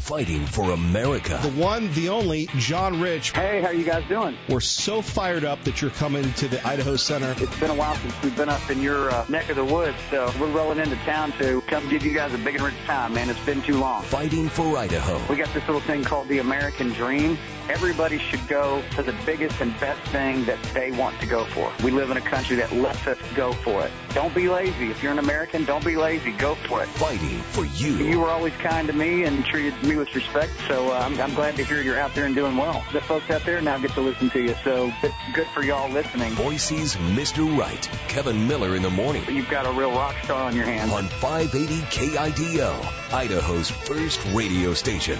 Fighting for America. The one, the only, John Rich. Hey, how you guys doing? We're so fired up that you're coming to the Idaho Center. It's been a while since we've been up in your neck of the woods, so we're rolling into town to come give you guys a big and rich time, man. It's been too long. Fighting for Idaho. We got this little thing called the American Dream. Everybody should go for the biggest and best thing that they want to go for. We live in a country that lets us go for it. Don't be lazy. If you're an American, don't be lazy. Go for it. Fighting for you. You were always kind to me and treated me with respect, so I'm glad to hear you're out there and doing well. The folks out there now get to listen to you, so it's good for y'all listening. Boise's Mr. Right, Kevin Miller in the morning. You've got a real rock star on your hands. On 580 KIDO, Idaho's first radio station.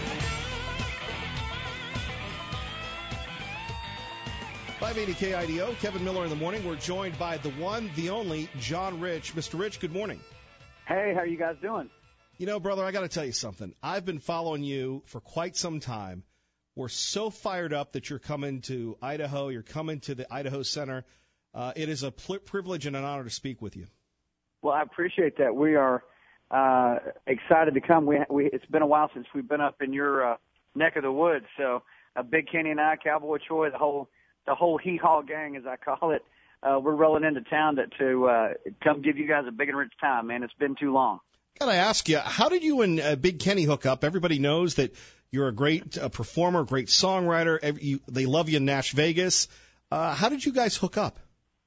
580 KIDO, Kevin Miller in the morning. We're joined by the one, the only, John Rich. Mr. Rich, good morning. Hey, how are you guys doing? You know, brother, I got to tell you something. I've been following you for quite some time. We're so fired up that you're coming to Idaho. You're coming to the Idaho Center. It is a privilege and an honor to speak with you. Well, I appreciate that. We are excited to come. It's been a while since we've been up in your neck of the woods. So Big Kenny and I, Cowboy Troy, the whole hee-haw gang, as I call it, we're rolling into town to come give you guys a big and rich time, man. It's been too long. Got to ask you, how did you and Big Kenny hook up? Everybody knows that you're a great performer, great songwriter. They love you in Nash Vegas. How did you guys hook up?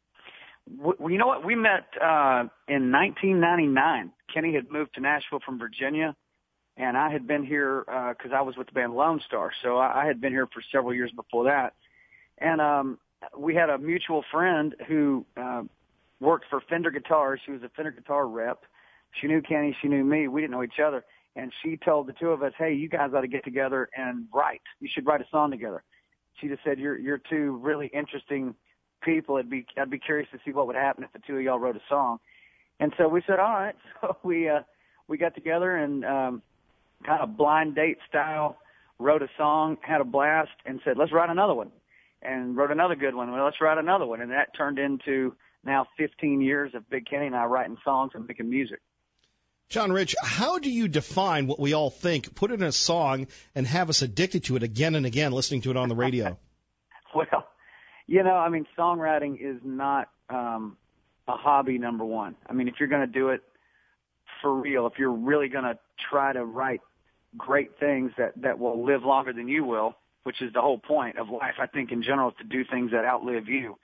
Well, you know what? We met in 1999. Kenny had moved to Nashville from Virginia, and I had been here because I was with the band Lone Star. So I had been here for several years before that. And we had a mutual friend who worked for Fender Guitars. She was a Fender guitar rep. She knew Kenny. She knew me. We didn't know each other. And she told the two of us, hey, you guys ought to get together and write. You should write a song together. She just said, you're two really interesting people. I'd be curious to see what would happen if the two of y'all wrote a song. And so we said, all right. So we got together and kind of blind date style wrote a song, had a blast, and said, let's write another one. And wrote another good one. Well, let's write another one. And that turned into now 15 years of Big Kenny and I writing songs and making music. John Rich, how do you define what we all think, put it in a song, and have us addicted to it again and again, listening to it on the radio? Well, you know, I mean, songwriting is not a hobby, number one. I mean, if you're going to do it for real, if you're really going to try to write great things that will live longer than you will, which is the whole point of life, I think, in general, is to do things that outlive you.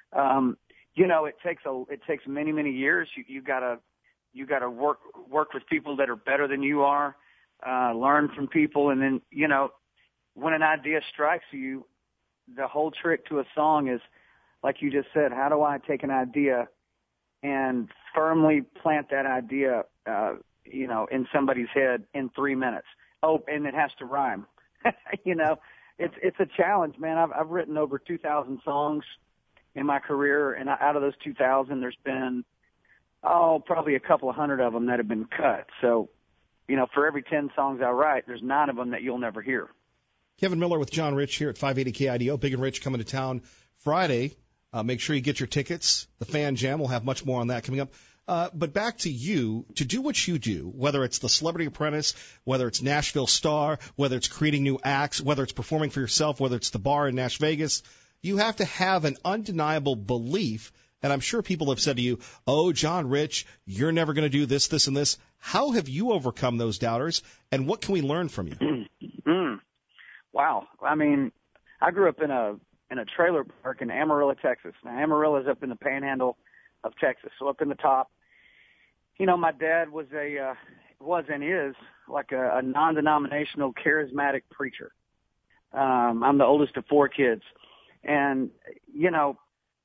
You know, it takes many, many years. You gotta work with people that are better than you are, learn from people, and then, you know, when an idea strikes you, the whole trick to a song is, like you just said, how do I take an idea and firmly plant that idea, you know, in somebody's head in 3 minutes? Oh, and it has to rhyme. You know, it's a challenge, man. I've written over 2,000 songs in my career, and out of those 2,000, there's been probably a couple of hundred of them that have been cut. So, you know, for every 10 songs I write, there's 9 of them that you'll never hear. Kevin Miller with John Rich here at 580 KIDO. Big and Rich coming to town Friday. Make sure you get your tickets. The Fan Jam, we'll have much more on that coming up. But back to you, to do what you do, whether it's the Celebrity Apprentice, whether it's Nashville Star, whether it's creating new acts, whether it's performing for yourself, whether it's the bar in Nash Vegas, you have to have an undeniable belief. And I'm sure people have said to you, oh, John Rich, you're never going to do this, this, and this. How have you overcome those doubters, and what can we learn from you? Wow. I mean, I grew up in a trailer park in Amarillo, Texas. Now, Amarillo's up in the panhandle of Texas, so up in the top. You know, my dad was and is like a non-denominational, charismatic preacher. I'm the oldest of 4 kids. And, you know,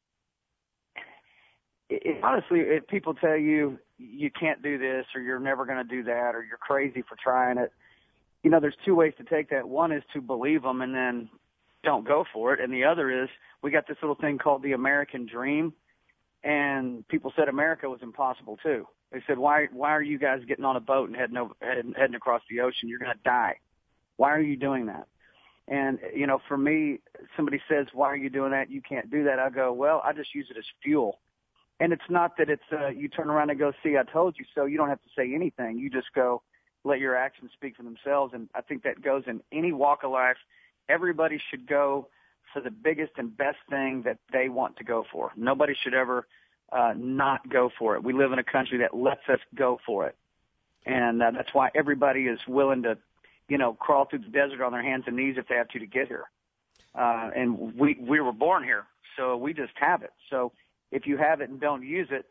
honestly, if people tell you you can't do this or you're never going to do that or you're crazy for trying it, you know, there's 2 ways to take that. One is to believe them and then don't go for it. And the other is we got this little thing called the American Dream. And people said America was impossible, too. They said, why are you guys getting on a boat and heading across the ocean? You're going to die. Why are you doing that? And, you know, for me, somebody says, why are you doing that? You can't do that. I go, well, I just use it as fuel. And it's not that it's you turn around and go, see, I told you so. You don't have to say anything. You just go, let your actions speak for themselves. And I think that goes in any walk of life. Everybody should go for the biggest and best thing that they want to go for. Nobody should ever not go for it. We live in a country that lets us go for it. And that's why everybody is willing to, crawl through the desert on their hands and knees if they have to get here. And we were born here, so we just have it. So if you have it and don't use it,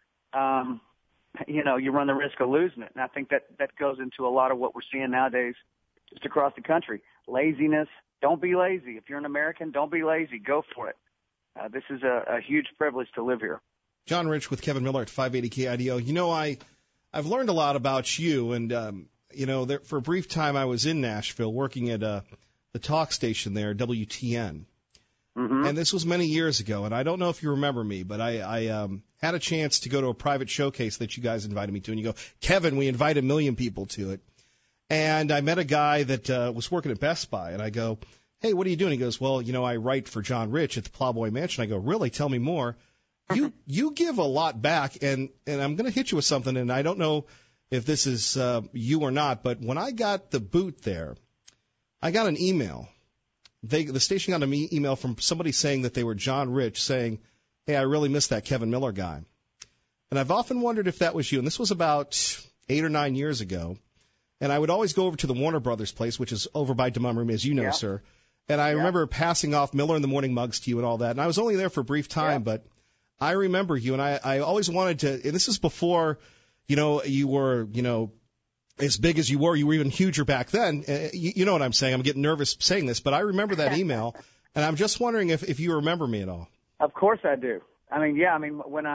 you run the risk of losing it. And I think that goes into a lot of what we're seeing nowadays just across the country. Laziness. Don't be lazy. If you're an American, don't be lazy. Go for it. This is a huge privilege to live here. John Rich with Kevin Miller at 580 KIDO. I've learned a lot about you, and for a brief time I was in Nashville working at the talk station there, WTN. Mm-hmm. And this was many years ago, and I don't know if you remember me, but I had a chance to go to a private showcase that you guys invited me to, and you go, Kevin, we invite 1 million people to it. And I met a guy that was working at Best Buy, and I go, hey, what are you doing? He goes, well, I write for John Rich at the Plowboy Mansion. I go, really? Tell me more. You give a lot back, and I'm going to hit you with something, and I don't know if this is you or not, but when I got the boot there, I got an email. The station got an email from somebody saying that they were John Rich, saying, hey, I really miss that Kevin Miller guy. And I've often wondered if that was you, and this was about 8 or 9 years ago. And I would always go over to the Warner Brothers place, which is over by Demummery, as you know, sir. And I remember passing off Miller in the Morning mugs to you and all that. And I was only there for a brief time, but I remember you. And I always wanted to, and this is before, you were, as big as you were even huger back then. You know what I'm saying? I'm getting nervous saying this, but I remember that email. And I'm just wondering if you remember me at all. Of course I do. When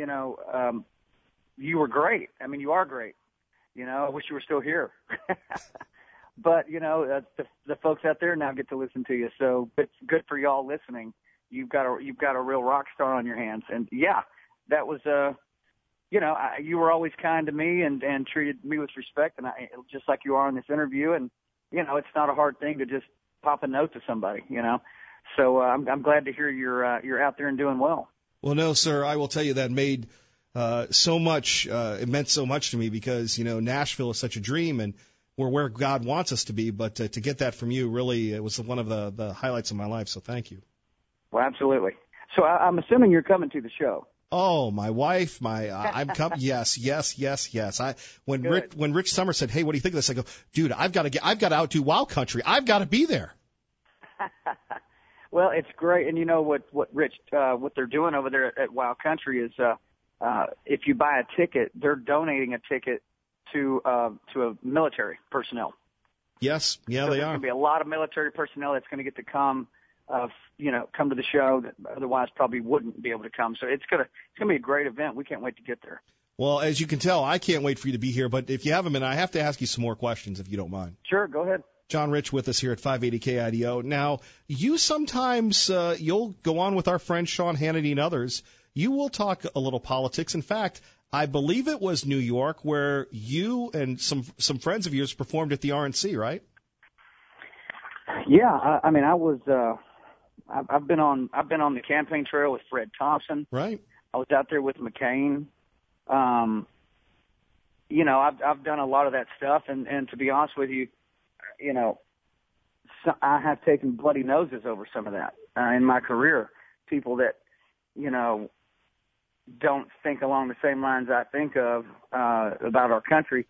you were great. You are great. I wish you were still here. But, the folks out there now get to listen to you. So it's good for y'all listening. You've got a real rock star on your hands. And, that was, you were always kind to me and treated me with respect. And just like you are in this interview. And, it's not a hard thing to just pop a note to somebody, So I'm glad to hear you're out there and doing well. Well, no, sir, I will tell you that made so much. It meant so much to me because, Nashville is such a dream and we're where God wants us to be. But to get that from you, really, it was one of the highlights of my life. So thank you. Well, absolutely. So I'm assuming you're coming to the show. Oh, my wife, I'm coming. Yes. When Rich Summers said, hey, what do you think of this? I go, dude, I've got to outdo Wild Country. I've got to be there. Well, it's great. And what Rich, what they're doing over there at Wild Country is, if you buy a ticket, they're donating a ticket to a military personnel. Yes, yeah, so they are. There's going to be a lot of military personnel that's going to get to come to the show that otherwise probably wouldn't be able to come. So it's gonna be a great event. We can't wait to get there. Well, as you can tell, I can't wait for you to be here. But if you have a minute, I have to ask you some more questions if you don't mind. Sure, go ahead. John Rich with us here at 580 KIDO. Now, you sometimes you'll go on with our friend Sean Hannity and others. You will talk a little politics. In fact, I believe it was New York where you and some friends of yours performed at the RNC, right? Yeah, I was. I've been on the campaign trail with Fred Thompson. Right. I was out there with McCain. I've done a lot of that stuff, and to be honest with you, I have taken bloody noses over some of that in my career. People that, don't think along the same lines I think of about our country,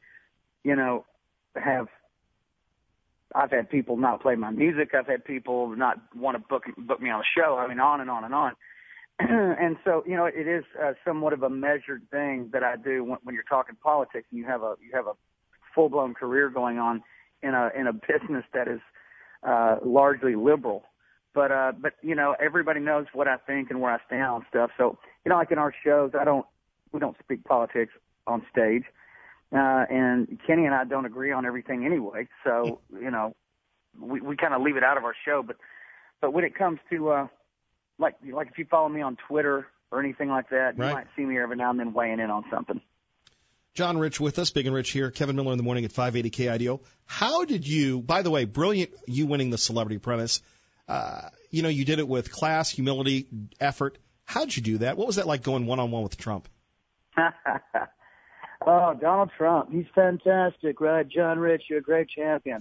I've had people not play my music. I've had people not want to book me on a show. On and on and on. And so, it is somewhat of a measured thing that I do when you're talking politics and you have a full-blown career going on in a business that is largely liberal. But everybody knows what I think and where I stand on stuff. So, like in our shows, we don't speak politics on stage. And Kenny and I don't agree on everything anyway. So, we kind of leave it out of our show. But when it comes to, like if you follow me on Twitter or anything like that, right, you might see me every now and then weighing in on something. John Rich with us, Big and Rich here. Kevin Miller in the morning at 580 KIDO. How did you, by the way, brilliant, you winning the Celebrity Apprentice. You did it with class, humility, effort. How'd you do that? What was that like going one-on-one with Trump? Oh, Donald Trump. He's fantastic, right? John Rich, you're a great champion.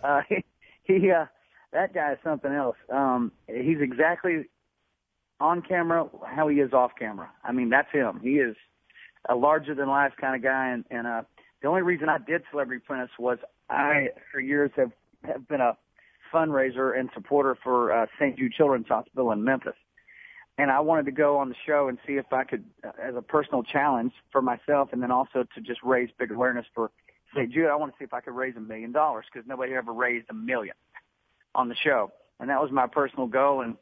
That guy is something else. He's exactly on camera how he is off camera. I mean, that's him. He is a larger than life kind of guy. And the only reason I did Celebrity Apprentice was I, for years, have been a fundraiser and supporter for St. Jude Children's Hospital in Memphis. And I wanted to go on the show and see if I could, as a personal challenge for myself, and then also to just raise big awareness for St. Jude, I want to see if I could raise $1 million because nobody ever raised $1 million on the show. And that was my personal goal. And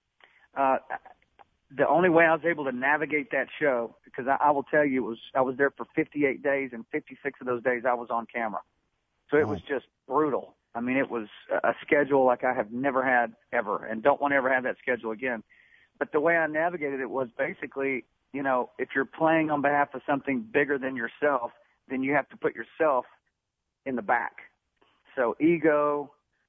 the only way I was able to navigate that show, because I will tell you, I was there for 58 days, and 56 of those days I was on camera. So it was just brutal. I mean, it was a schedule like I have never had ever, and don't want to ever have that schedule again. But the way I navigated it was basically, if you're playing on behalf of something bigger than yourself, then you have to put yourself in the back. So ego,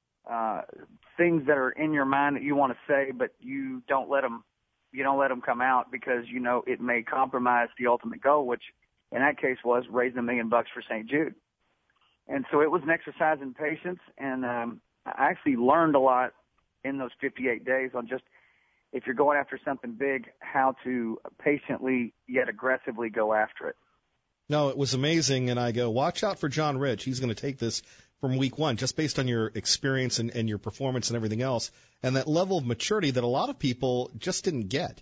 things that are in your mind that you want to say, but you don't let them come out because, it may compromise the ultimate goal, which in that case was raising $1 million for St. Jude. And so it was an exercise in patience, and I actually learned a lot in those 58 days on just, if you're going after something big, how to patiently yet aggressively go after it. No, it was amazing, and I go, watch out for John Rich. He's going to take this from week one, just based on your experience and your performance and everything else, and that level of maturity that a lot of people just didn't get.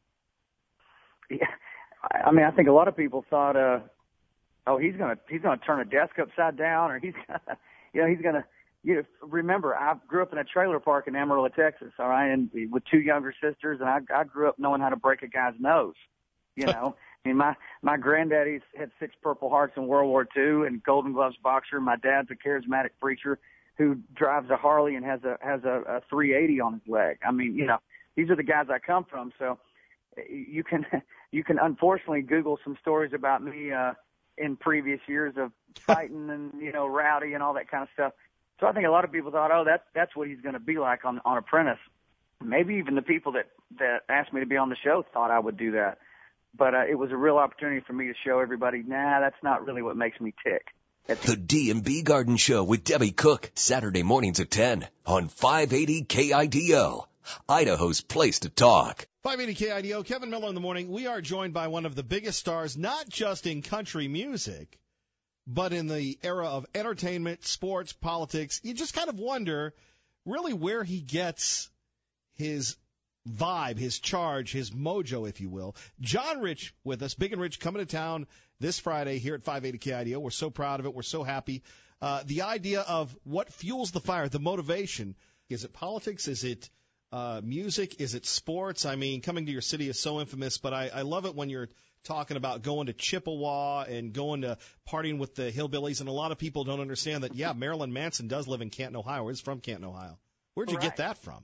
Yeah, I mean, I think a lot of people thought, he's going to turn a desk upside down, or he's going to. Remember, I grew up in a trailer park in Amarillo, Texas, all right, and with two younger sisters, and I grew up knowing how to break a guy's nose, I mean, my granddaddy's had 6 Purple Hearts in World War II and Golden Gloves boxer. My dad's a charismatic preacher who drives a Harley and has a 380 on his leg. I mean, these are the guys I come from. So you can unfortunately Google some stories about me in previous years of fighting and rowdy and all that kind of stuff. So I think a lot of people thought, that's what he's going to be like on Apprentice. Maybe even the people that asked me to be on the show thought I would do that. But it was a real opportunity for me to show everybody, that's not really what makes me tick. The D&B Garden Show with Debbie Cook, Saturday mornings at 10 on 580 KIDO, Idaho's place to talk. 580 KIDO, Kevin Miller in the morning. We are joined by one of the biggest stars, not just in country music, but in the era of entertainment, sports, politics. You just kind of wonder really where he gets his vibe, his charge, his mojo, if you will. John Rich with us, Big and Rich, coming to town this Friday here at 580 KIDO. We're so proud of it. We're so happy. The idea of what fuels the fire, the motivation. Is it politics? Is it music? Is it sports? I mean, coming to your city is so infamous, but I love it when you're talking about going to Chippewa and going to partying with the hillbillies, and a lot of people don't understand that, Marilyn Manson does live in Canton, Ohio. He's from Canton, Ohio. Where'd you get that from?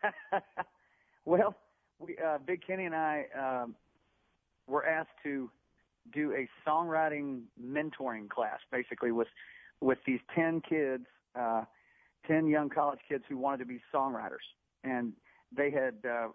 Well, Big Kenny and I were asked to do a songwriting mentoring class, basically with these 10 kids, 10 young college kids who wanted to be songwriters. And they had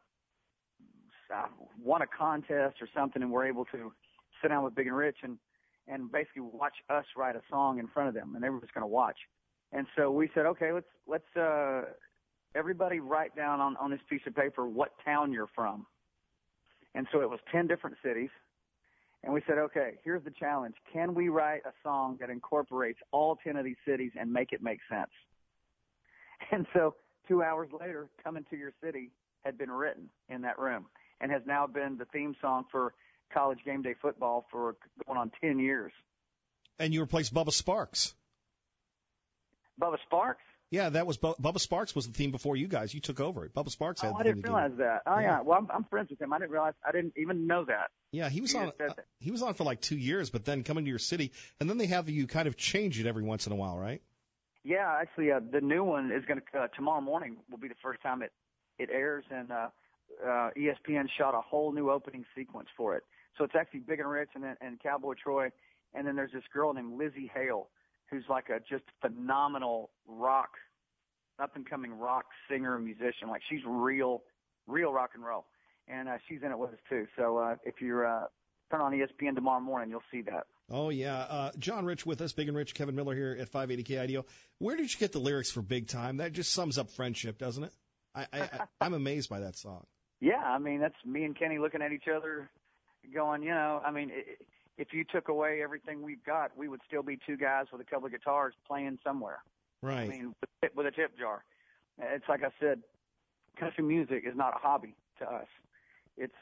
won a contest or something, and were able to sit down with Big and Rich and basically watch us write a song in front of them, and they were just going to watch. And so we said, okay, let's everybody write down on this piece of paper what town you're from. And so it was 10 different cities. And we said, okay, here's the challenge. Can we write a song that incorporates all 10 of these cities and make it make sense? And so 2 hours later, Coming to Your City had been written in that room and has now been the theme song for college game day football for going on 10 years. And you replaced Bubba Sparks. Bubba Sparks? Yeah, that was Bubba Sparks was the theme before you guys. You took over it. Bubba Sparks had the theme. I didn't realize that. Oh, yeah. Well, I'm friends with him. I didn't even know that. Yeah, he was on for like 2 years, but then Coming to Your City, and then they have you kind of change it every once in a while, right? Yeah, actually, the new one is going to tomorrow morning will be the first time it airs, and ESPN shot a whole new opening sequence for it. So it's actually Big and Rich and Cowboy Troy, and then there's this girl named Lizzie Hale, who's like a just phenomenal up-and-coming rock singer and musician. Like, she's real rock and roll. And she's in it with us, too. So if you turn on ESPN tomorrow morning, you'll see that. Oh, yeah. John Rich with us, Big and Rich, Kevin Miller here at 580 KIDO. Where did you get the lyrics for Big Time? That just sums up friendship, doesn't it? I'm amazed by that song. Yeah, I mean, that's me and Kenny looking at each other going, if you took away everything we've got, we would still be two guys with a couple of guitars playing somewhere. Right. I mean, with a tip jar. It's like I said, country music is not a hobby to us. It's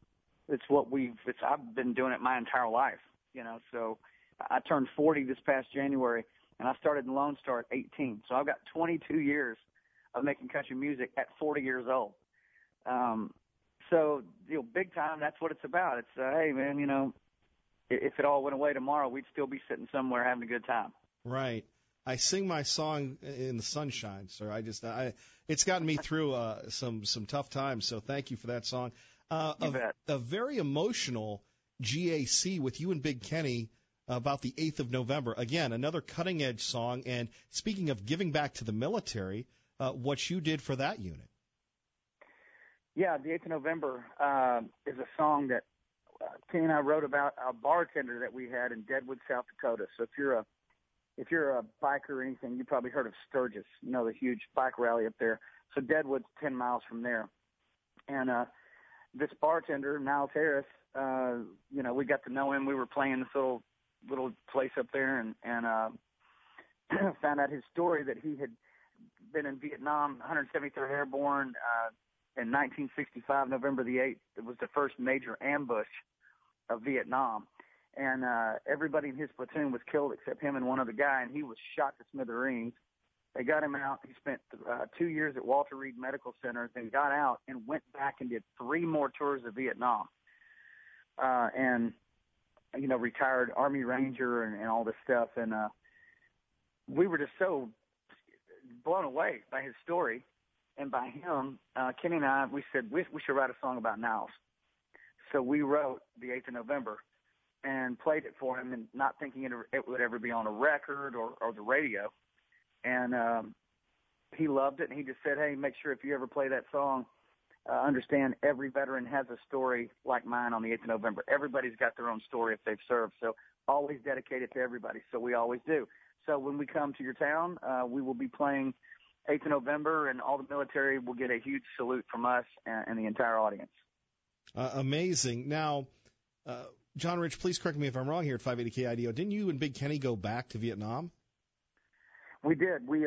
I've been doing it my entire life, so I turned 40 this past January, and I started in Lone Star at 18. So I've got 22 years of making country music at 40 years old. So, Big Time, that's what it's about. It's, hey, man, if it all went away tomorrow, we'd still be sitting somewhere having a good time. Right. I sing my song in the sunshine, sir. It's gotten me through some tough times, so thank you for that song. You bet. A very emotional GAC with you and Big Kenny about the 8th of November. Again, another cutting-edge song. And speaking of giving back to the military, what you did for that unit. Yeah, the 8th of November is a song that Kenny and I wrote about a bartender that we had in Deadwood, South Dakota. So if you're a biker or anything, you probably heard of Sturgis, the huge bike rally up there. So Deadwood's 10 miles from there. And this bartender, Niles Harris, we got to know him. We were playing this little place up there and found out his story that he had been in Vietnam, 173rd Airborne, in 1965, November the 8th. It was the first major ambush of Vietnam. And everybody in his platoon was killed except him and one other guy, and he was shot to smithereens. They got him out. He spent 2 years at Walter Reed Medical Center, then got out and went back and did 3 more tours of Vietnam. Retired Army Ranger and all this stuff. And we were just so blown away by his story and by him. Kenny and I, we said we should write a song about Niles. So we wrote the 8th of November and played it for him, and not thinking it would ever be on a record or the radio. And he loved it, and he just said, hey, make sure if you ever play that song, understand every veteran has a story like mine on the 8th of November. Everybody's got their own story if they've served, so always dedicate it to everybody. So we always do. So when we come to your town, we will be playing 8th of November, and all the military will get a huge salute from us and the entire audience. Amazing. Now, John Rich, please correct me if I'm wrong here at 580 KIDO. Didn't you and Big Kenny go back to Vietnam? We did. We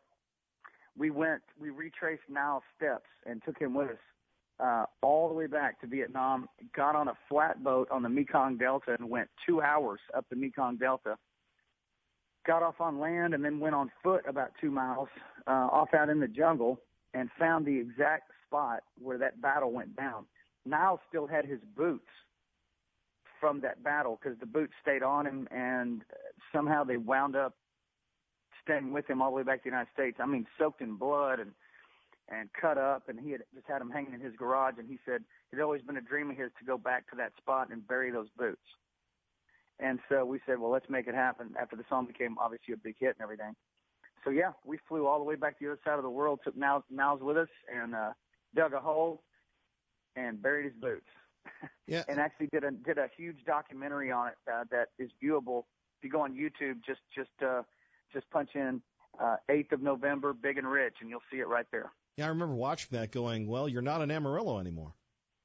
retraced Niles' steps and took him with us all the way back to Vietnam, got on a flatboat on the Mekong Delta and went 2 hours up the Mekong Delta, got off on land and then went on foot about 2 miles off out in the jungle and found the exact spot where that battle went down. Niles still had his boots from that battle because the boots stayed on him, and somehow they wound up staying with him all the way back to the United States. I mean, soaked in blood and cut up, and he had just had them hanging in his garage, and he said it had always been a dream of his to go back to that spot and bury those boots. And so we said, well, let's make it happen after the song became obviously a big hit and everything. So, yeah, we flew all the way back to the other side of the world, took Niles with us, and dug a hole and buried his boots. Yeah. And actually did a huge documentary on it that is viewable. If you go on YouTube, just punch in 8th of November, Big and Rich, and you'll see it right there. Yeah, I remember watching that going, well, you're not in Amarillo anymore.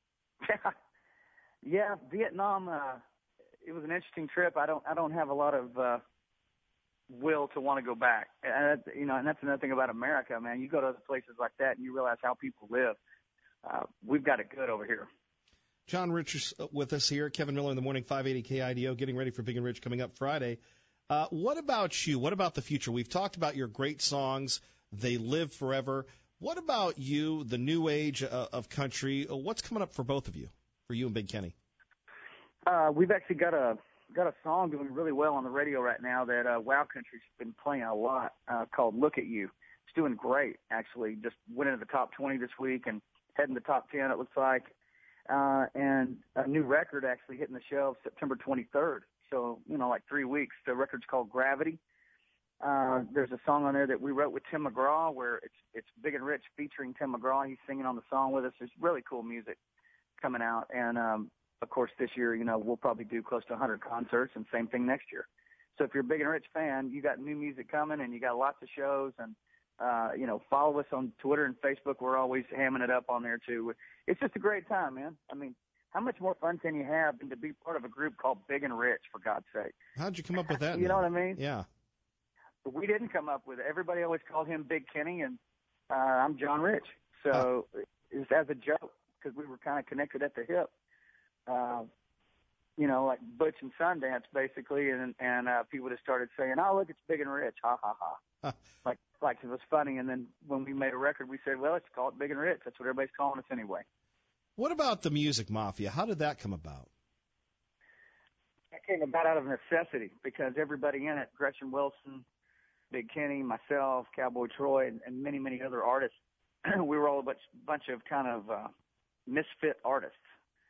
Yeah, Vietnam, it was an interesting trip. I don't have a lot of will to want to go back. And that's another thing about America, man. You go to other places like that and you realize how people live. We've got it good over here. John Rich with us here. Kevin Miller in the morning, 580 KIDO, getting ready for Big and Rich coming up Friday. What about you? What about the future? We've talked about your great songs. They live forever. What about you, the new age of country? What's coming up for both of you, for you and Big Kenny? We've actually got a song doing really well on the radio right now that Wow Country's been playing a lot called Look at You. It's doing great, actually. Just went into the top 20 this week and heading to the top 10, it looks like. And a new record actually hitting the shelves September 23rd. So, like 3 weeks. The record's called Gravity. There's a song on there that we wrote with Tim McGraw where it's Big and Rich featuring Tim McGraw. He's singing on the song with us. There's really cool music coming out. And of course, this year, we'll probably do close to 100 concerts, and same thing next year. So if you're a Big and Rich fan, you got new music coming, and you got lots of shows, and follow us on Twitter and Facebook. We're always hamming it up on there too. It's just a great time, man. I mean, how much more fun can you have than to be part of a group called Big and Rich, for God's sake? How'd you come up with that? You know what I mean? Yeah. We didn't come up with it. Everybody always called him Big Kenny, and I'm John Rich. So it was as a joke because we were kind of connected at the hip. Like Butch and Sundance, basically, and people just started saying, "Oh, look, it's Big and Rich, ha ha ha," like it was funny. And then when we made a record, we said, "Well, let's call it Big and Rich. That's what everybody's calling us anyway." What about the Music Mafia? How did that come about? That came about out of necessity because everybody in it, Gretchen Wilson, Big Kenny, myself, Cowboy Troy, and many, many other artists, we were all a bunch of kind of misfit artists,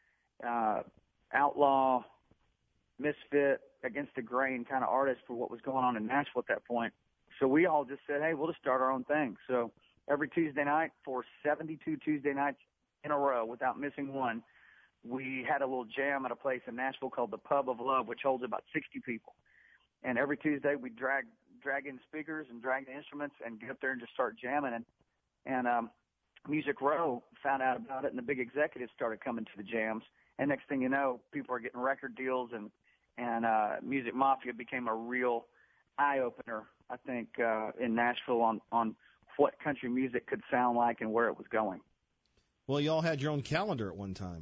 outlaw, misfit, against the grain kind of artists for what was going on in Nashville at that point. So we all just said, hey, we'll just start our own thing. So every Tuesday night for 72 Tuesday nights in a row without missing one, we had a little jam at a place in Nashville called the Pub of Love, which holds about 60 people. And every Tuesday we drag in speakers and drag the instruments and get up there and just start jamming. And Music Row found out about it, and the big executives started coming to the jams. And next thing you know, people are getting record deals, and Music Mafia became a real eye-opener, I think, in Nashville on what country music could sound like and where it was going. Well, you all had your own calendar at one time.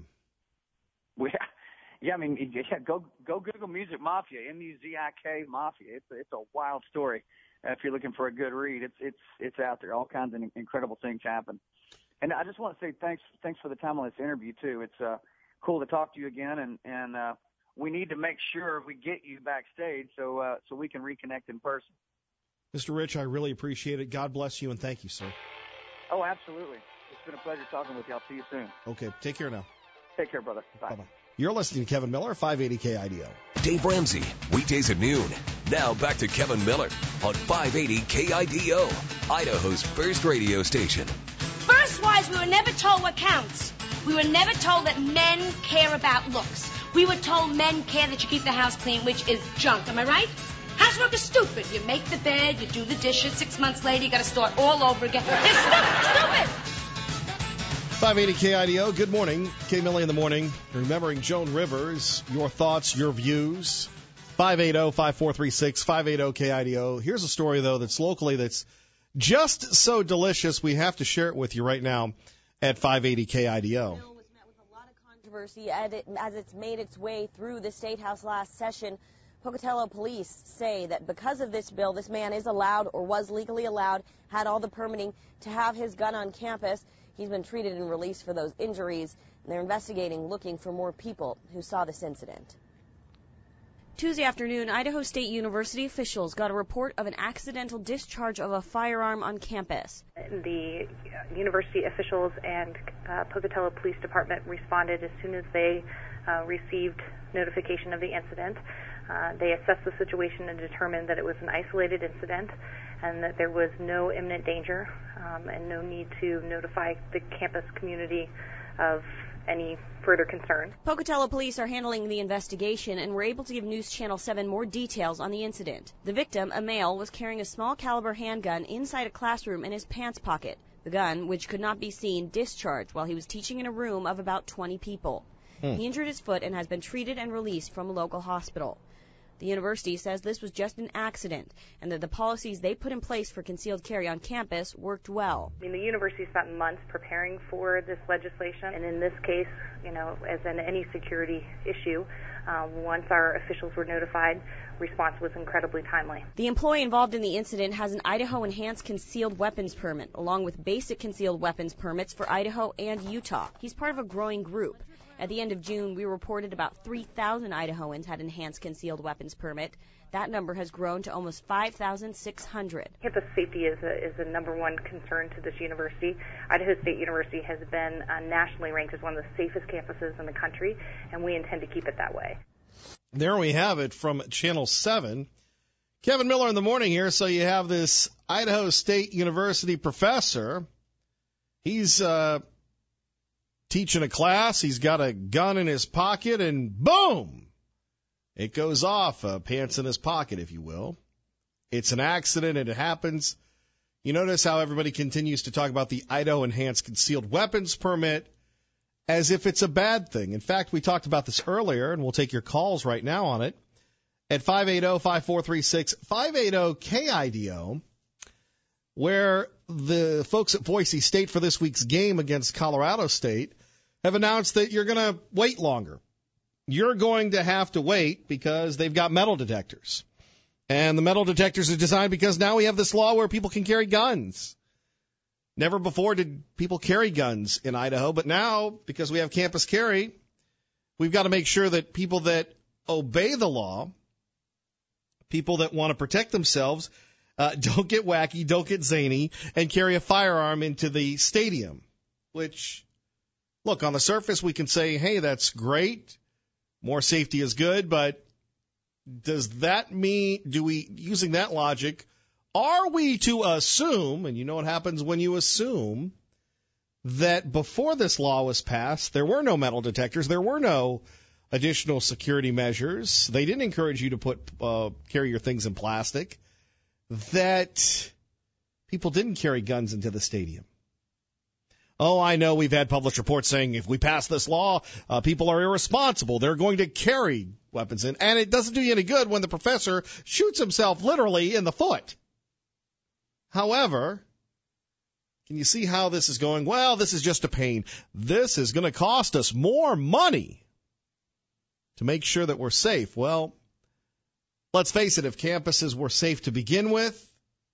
Yeah, I mean, go Google Music Mafia, M-U-Z-I-K Mafia. It's a wild story. If you're looking for a good read, it's out there. All kinds of incredible things happen. And I just want to say thanks for the time on this interview too. It's cool to talk to you again, and we need to make sure we get you backstage so we can reconnect in person. Mr. Rich, I really appreciate it. God bless you, and thank you, sir. Oh, absolutely. It's been a pleasure talking with you. I'll see you soon. Okay, take care now. Take care, brother. Bye. Bye-bye. You're listening to Kevin Miller, 580 KIDO. Dave Ramsey, weekdays at noon. Now back to Kevin Miller on 580 KIDO, Idaho's first radio station. First-wise, we were never told what counts. We were never told that men care about looks. We were told men care that you keep the house clean, which is junk. Am I right? Housework is stupid. You make the bed, you do the dishes. 6 months later, you got to start all over again. It's stupid. 580 KIDO, good morning. K. Millie in the morning. Remembering Joan Rivers, your thoughts, your views. 580-5436, 580 KIDO. Here's a story, though, that's locally that's just so delicious, we have to share it with you right now at 580 KIDO. The bill was met with a lot of controversy as it's made its way through the State House last session. Pocatello police say that because of this bill, this man is allowed or was legally allowed, had all the permitting to have his gun on campus. He's been treated and released for those injuries, and they're investigating, looking for more people who saw this incident. Tuesday afternoon, Idaho State University officials got a report of an accidental discharge of a firearm on campus. The university officials and Pocatello Police Department responded as soon as they received notification of the incident. They assessed the situation and determined that it was an isolated incident and that there was no imminent danger and no need to notify the campus community of any further concern. Pocatello police are handling the investigation and were able to give News Channel 7 more details on the incident. The victim, a male, was carrying a small caliber handgun inside a classroom in his pants pocket. The gun, which could not be seen, discharged while he was teaching in a room of about 20 people. He injured his foot and has been treated and released from a local hospital. The university says this was just an accident and that the policies they put in place for concealed carry on campus worked well. I mean, the university spent months preparing for this legislation, and in this case, as in any security issue, once our officials were notified, response was incredibly timely. The employee involved in the incident has an Idaho Enhanced Concealed Weapons Permit, along with basic concealed weapons permits for Idaho and Utah. He's part of a growing group. At the end of June, we reported about 3,000 Idahoans had enhanced concealed weapons permit. That number has grown to almost 5,600. Campus safety is a number one concern to this university. Idaho State University has been nationally ranked as one of the safest campuses in the country, and we intend to keep it that way. There we have it from Channel 7. Kevin Miller in the morning here. So you have this Idaho State University professor. He's teaching a class. He's got a gun in his pocket, and boom, it goes off. Pants in his pocket, if you will. It's an accident, and it happens. You notice how everybody continues to talk about the Idaho Enhanced Concealed Weapons Permit as if it's a bad thing. In fact, we talked about this earlier, and we'll take your calls right now on it at 580-5436, 580-KIDO, where the folks at Boise State for this week's game against Colorado State have announced that you're going to wait longer. You're going to have to wait because they've got metal detectors. And the metal detectors are designed because now we have this law where people can carry guns. Never before did people carry guns in Idaho, but now, because we have campus carry, we've got to make sure that people that obey the law, people that want to protect themselves, don't get wacky, don't get zany, and carry a firearm into the stadium. Which, look, on the surface we can say, hey, that's great, more safety is good, but does that mean, using that logic, are we to assume, and you know what happens when you assume, that before this law was passed, there were no metal detectors, there were no additional security measures, they didn't encourage you to carry your things in plastic, that people didn't carry guns into the stadium? Oh, I know we've had published reports saying if we pass this law, people are irresponsible. They're going to carry weapons in. And it doesn't do you any good when the professor shoots himself literally in the foot. However, can you see how this is going? Well, this is just a pain. This is going to cost us more money to make sure that we're safe. Well, let's face it, if campuses were safe to begin with,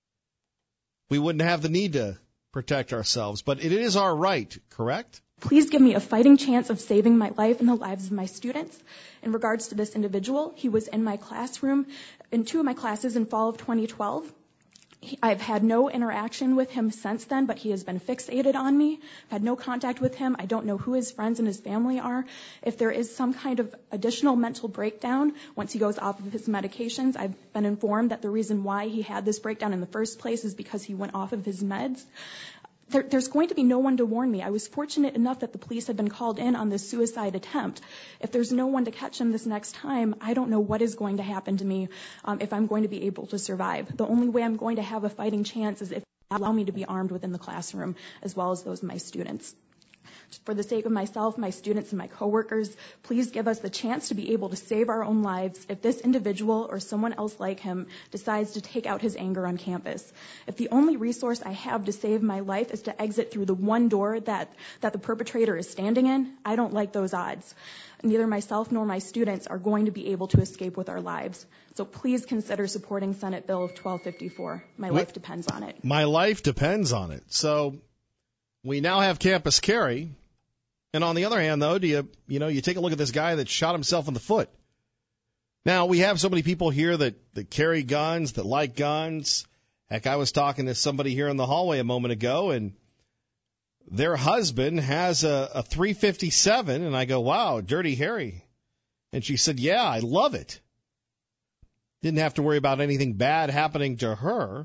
we wouldn't have the need to protect ourselves. But it is our right, correct? Please give me a fighting chance of saving my life and the lives of my students. In regards to this individual, he was in my classroom in 2 of my classes in fall of 2012. I've had no interaction with him since then, but he has been fixated on me. I've had no contact with him. I don't know who his friends and his family are. If there is some kind of additional mental breakdown once he goes off of his medications, I've been informed that the reason why he had this breakdown in the first place is because he went off of his meds. There's going to be no one to warn me. I was fortunate enough that the police had been called in on this suicide attempt. If there's no one to catch him this next time, I don't know what is going to happen to me if I'm going to be able to survive. The only way I'm going to have a fighting chance is if they allow me to be armed within the classroom, as well as those of my students. For the sake of myself, my students, and my coworkers, please give us the chance to be able to save our own lives if this individual or someone else like him decides to take out his anger on campus. If the only resource I have to save my life is to exit through the one door that the perpetrator is standing in, I don't like those odds. Neither myself nor my students are going to be able to escape with our lives. So please consider supporting Senate Bill 1254. My life depends on it. My life depends on it. So we now have campus carry. And on the other hand, though, you take a look at this guy that shot himself in the foot. Now, we have so many people here that carry guns, that like guns. Heck, I was talking to somebody here in the hallway a moment ago, and their husband has a .357, and I go, wow, Dirty Harry. And she said, yeah, I love it. Didn't have to worry about anything bad happening to her.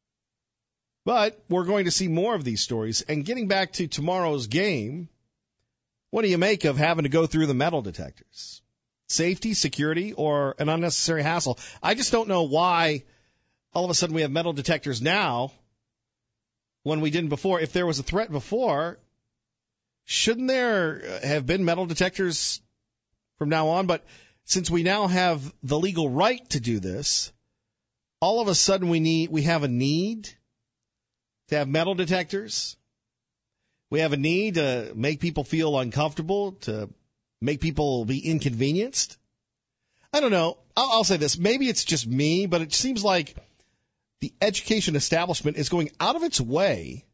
But we're going to see more of these stories. And getting back to tomorrow's game, what do you make of having to go through the metal detectors? Safety, security, or an unnecessary hassle? I just don't know why all of a sudden we have metal detectors now when we didn't before. If there was a threat before, shouldn't there have been metal detectors from now on? But since we now have the legal right to do this, all of a sudden we have a need to have metal detectors. We have a need to make people feel uncomfortable, to make people be inconvenienced. I don't know. I'll say this. Maybe it's just me, but it seems like the education establishment is going out of its way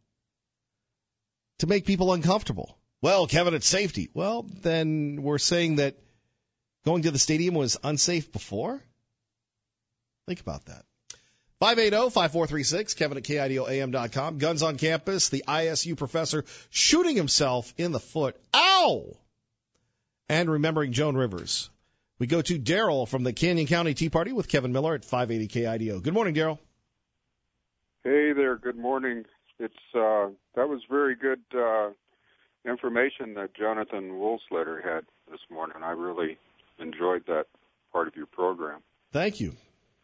to make people uncomfortable. Well, Kevin, it's safety. Well, then we're saying that going to the stadium was unsafe before? Think about that. 580-5436, Kevin at KIDOAM.com. Guns on campus, the ISU professor shooting himself in the foot. Ow! And remembering Joan Rivers. We go to Daryl from the Canyon County Tea Party with Kevin Miller at 580 KIDO. Good morning, Daryl. Hey there, good morning. It's that was very good information that Jonathan Woolsletter had this morning. I really enjoyed that part of your program. Thank you.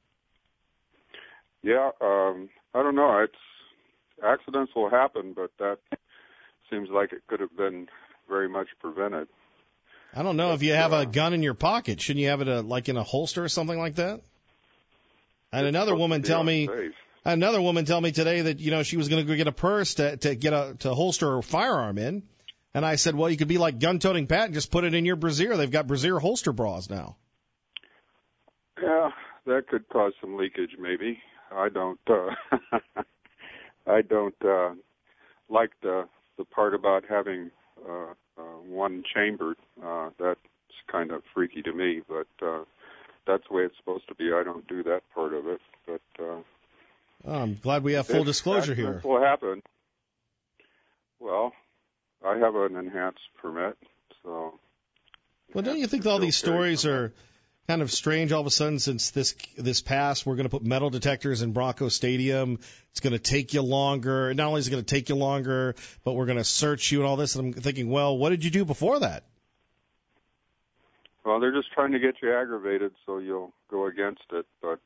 Yeah, I don't know. Accidents will happen, but that seems like it could have been very much prevented. I don't know if you have a gun in your pocket. Shouldn't you have it like in a holster or something like that? And another woman tell me today that she was going to go get a purse to holster her firearm in, and I said, well, you could be like gun-toting Pat and just put it in your brassiere. They've got brassiere holster bras now. Yeah, that could cause some leakage, maybe. I don't. Like the part about having one chambered. That's kind of freaky to me, but that's the way it's supposed to be. I don't do that part of it, but I'm glad we have full disclosure here. This will happen. Well, I have an enhanced permit, so. Well, don't you think all these stories are kind of strange all of a sudden since this past? We're going to put metal detectors in Bronco Stadium. It's going to take you longer. Not only is it going to take you longer, but we're going to search you and all this. And I'm thinking, well, what did you do before that? Well, they're just trying to get you aggravated so you'll go against it. But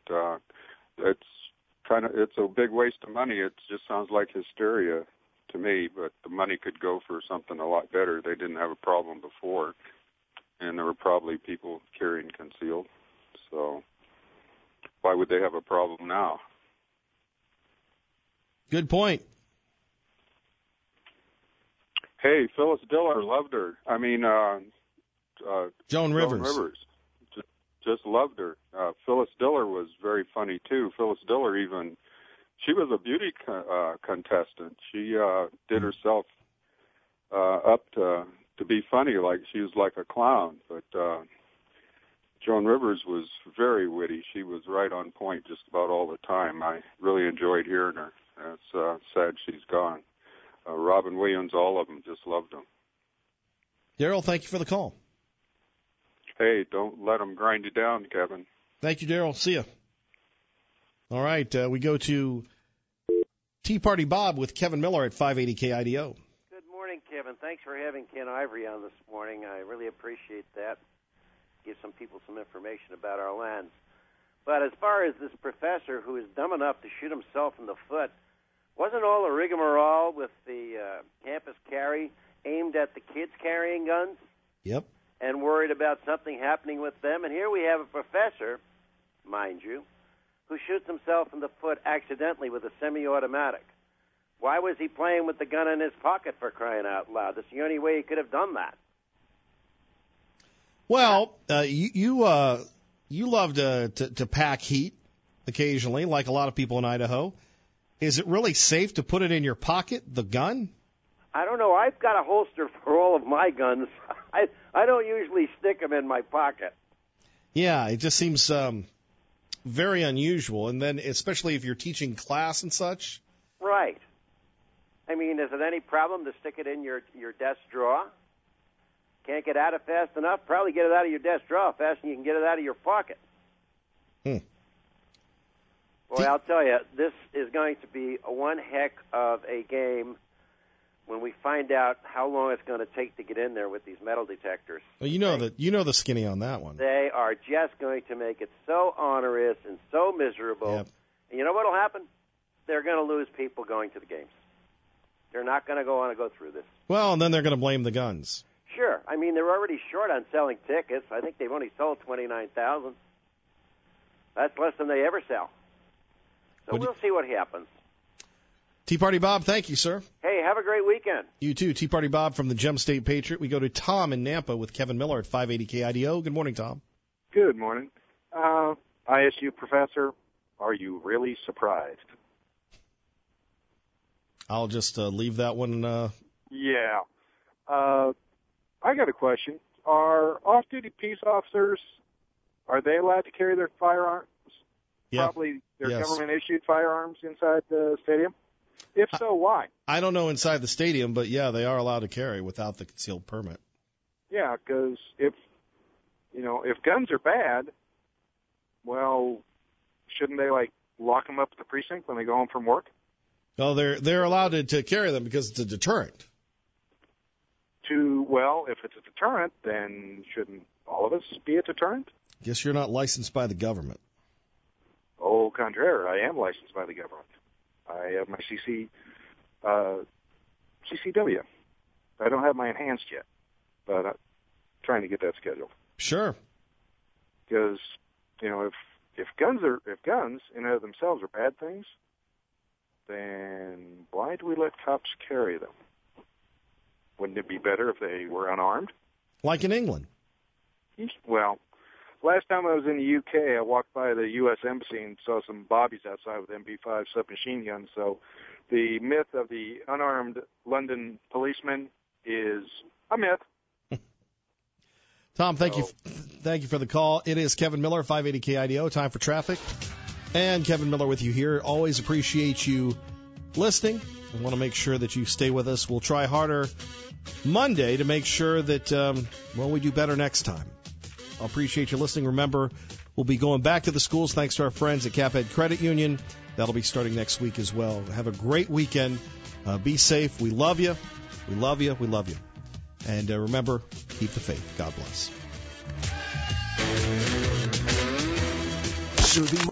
it's a big waste of money. It just sounds like hysteria to me, but the money could go for something a lot better. They didn't have a problem before, and there were probably people carrying concealed. So why would they have a problem now? Good point. Hey, Phyllis Diller, loved her. I mean, Joan Rivers. Just loved her. Phyllis Diller was very funny, too. Phyllis Diller she was a beauty contestant. She did herself up to be funny, like she was like a clown. But Joan Rivers was very witty. She was right on point just about all the time. I really enjoyed hearing her. It's sad she's gone. Robin Williams, all of them, just loved them. Daryl, thank you for the call. Hey, don't let them grind you down, Kevin. Thank you, Daryl. See ya. All right, we go to Tea Party Bob with Kevin Miller at 580 KIDO. Good morning, Kevin. Thanks for having Ken Ivory on this morning. I really appreciate that. Give some people some information about our lands. But as far as this professor who is dumb enough to shoot himself in the foot, wasn't all the rigmarole with the campus carry aimed at the kids carrying guns? Yep. And worried about something happening with them? And here we have a professor, mind you, who shoots himself in the foot accidentally with a semi-automatic. Why was he playing with the gun in his pocket, for crying out loud? That's the only way he could have done that. Well, you love to pack heat occasionally, like a lot of people in Idaho. Is it really safe to put it in your pocket, the gun? I don't know. I've got a holster for all of my guns. I don't usually stick them in my pocket. Yeah, it just seems very unusual. And then especially if you're teaching class and such. Right. I mean, is it any problem to stick it in your desk drawer? Can't get out of fast enough? Probably get it out of your desk drawer faster than you can get it out of your pocket. Boy, I'll tell you, this is going to be one heck of a game when we find out how long it's going to take to get in there with these metal detectors. Well, you know the skinny on that one. They are just going to make it so onerous and so miserable. Yep. And you know what will happen? They're going to lose people going to the games. They're not going to want to go through this. Well, and then they're going to blame the guns. Sure. I mean, they're already short on selling tickets. I think they've only sold 29,000. That's less than they ever sell. So we'll see what happens. Tea Party Bob, thank you, sir. Hey, have a great weekend. You too. Tea Party Bob from the Gem State Patriot. We go to Tom in Nampa with Kevin Miller at 580 KIDO. Good morning, Tom. Good morning. ISU professor, are you really surprised? I'll just leave that one. Yeah. I got a question. Are off-duty peace officers, are they allowed to carry their firearms? Yeah. Probably their government-issued firearms inside the stadium? If so, why? I don't know inside the stadium, but, yeah, they are allowed to carry without the concealed permit. Yeah, because if guns are bad, well, shouldn't they, lock them up at the precinct when they go home from work? Well, they're allowed to carry them because it's a deterrent. if it's a deterrent, then shouldn't all of us be a deterrent? Guess you're not licensed by the government. Au contraire, I am licensed by the government. I have my CCW. I don't have my enhanced yet, but I'm trying to get that scheduled. Sure. Because, if guns in and of themselves are bad things, then why do we let cops carry them? Wouldn't it be better if they were unarmed? Like in England. Well, last time I was in the UK, I walked by the U.S. Embassy and saw some bobbies outside with MP5 submachine guns. So the myth of the unarmed London policeman is a myth. Tom, thank you for the call. It is Kevin Miller, 580 KIDO. Time for traffic. And Kevin Miller with you here. Always appreciate you listening. I want to make sure that you stay with us. We'll try harder Monday to make sure that, we do better next time. I appreciate you listening. Remember, we'll be going back to the schools thanks to our friends at Cap Ed Credit Union. That'll be starting next week as well. Have a great weekend. Be safe. We love you. We love you. We love you. And remember, keep the faith. God bless.